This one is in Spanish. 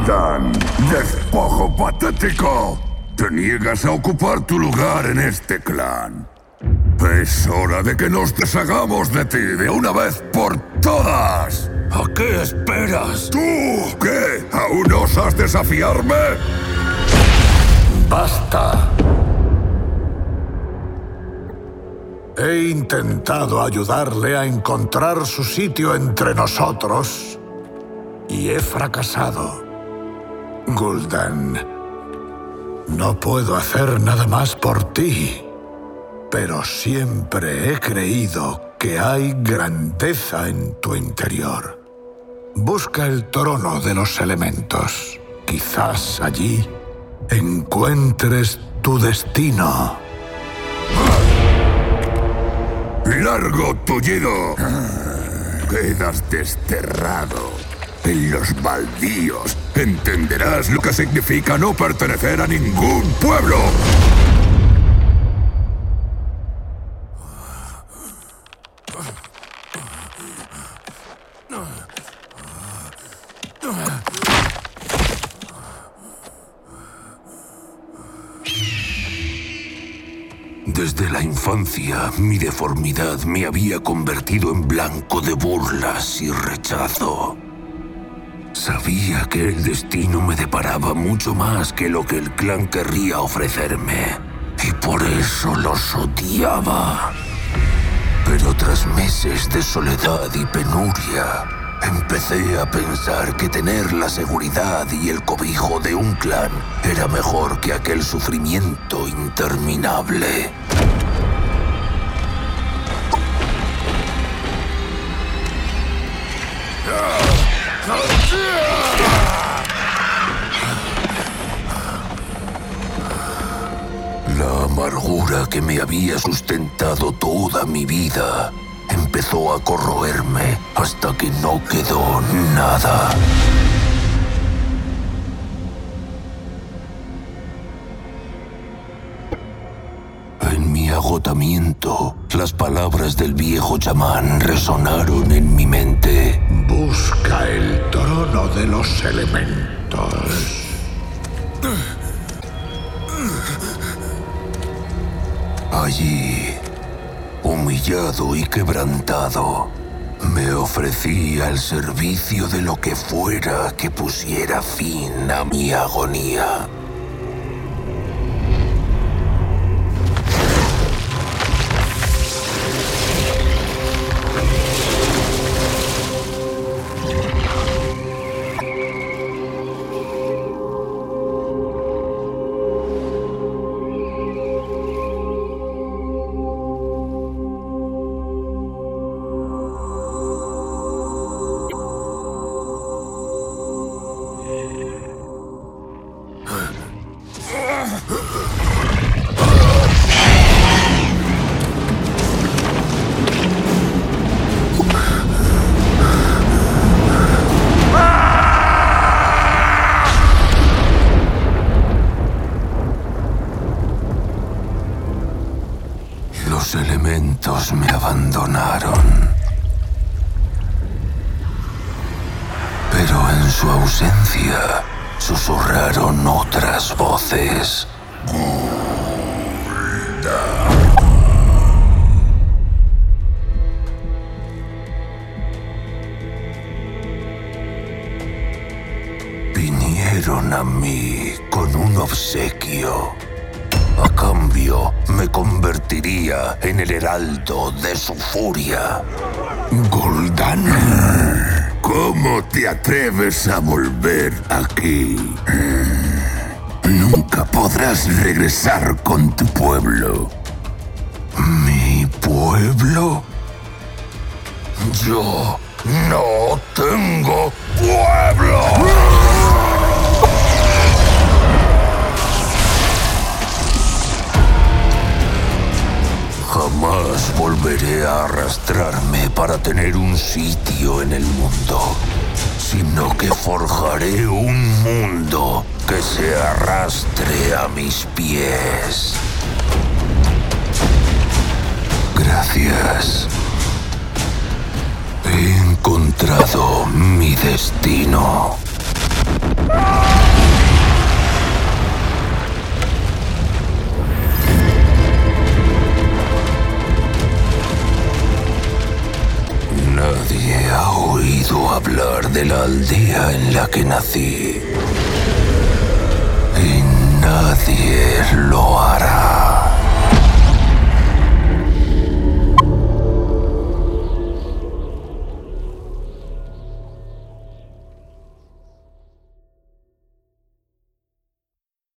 Gul'dan, despojo patético. Te niegas a ocupar tu lugar en este clan. Es hora de que nos deshagamos de ti de una vez por todas. ¿A qué esperas? ¿Tú qué? ¿Aún osas desafiarme? ¡Basta! He intentado ayudarle a encontrar su sitio entre nosotros y he fracasado. Gul'dan, no puedo hacer nada más por ti, pero siempre he creído que hay grandeza en tu interior. Busca el trono de los elementos. Quizás allí encuentres tu destino. ¡Largo tullido! Quedas desterrado. En los baldíos entenderás lo que significa no pertenecer a ningún pueblo. Desde la infancia, mi deformidad me había convertido en blanco de burlas y rechazo. Sabía que el destino me deparaba mucho más que lo que el clan querría ofrecerme, y por eso los odiaba. Pero tras meses de soledad y penuria, empecé a pensar que tener la seguridad y el cobijo de un clan era mejor que aquel sufrimiento interminable. La amargura que me había sustentado toda mi vida empezó a corroerme hasta que no quedó nada. En mi agotamiento, las palabras del viejo chamán resonaron en mi mente. Busca el trono de los elementos. Allí, humillado y quebrantado, me ofrecí al servicio de lo que fuera que pusiera fin a mi agonía. Los elementos me abandonaron. Pero en su ausencia susurraron otras voces. Vinieron a mí con un obsequio. A cambio, me convertiría en el heraldo de su furia. Gul'dan, ¿cómo te atreves a volver aquí? Nunca podrás regresar con tu pueblo. ¿Mi pueblo? Yo no tengo pueblo. Jamás volveré a arrastrarme para tener un sitio en el mundo, sino que forjaré un mundo que se arrastre a mis pies. Gracias. He encontrado mi destino. líder de la aldea en la que nací. Y nadie lo hará.